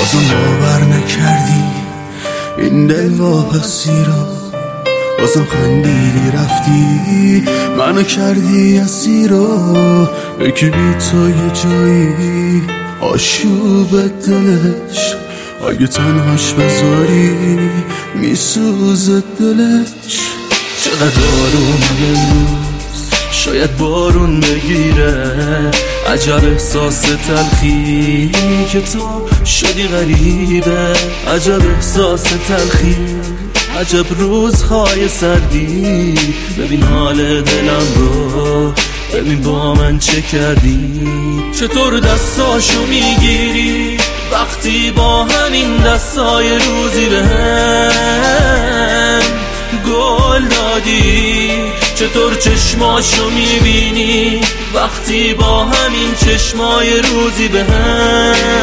بازم باور نکردی این دل واپسی رو، بازم خندیدی رفتی منو کردی اسیر رو. یکی بی تو یه جایی آشوب دلش، اگه تنهاش بذاری میسوزه دلش. چقدر آرومه امروز، شاید بارون بگیره. عجب احساس تلخی که تو شدی غریبه، عجب احساس تلخی، عجب روزهای سردی. ببین حال دلم رو، ببین با من چه کردی. چطور دستاشو میگیری وقتی با همین دستای روزی بهم گل دادی. چطور چشماشو میبینی وقتی با همین چشمای روزی بهم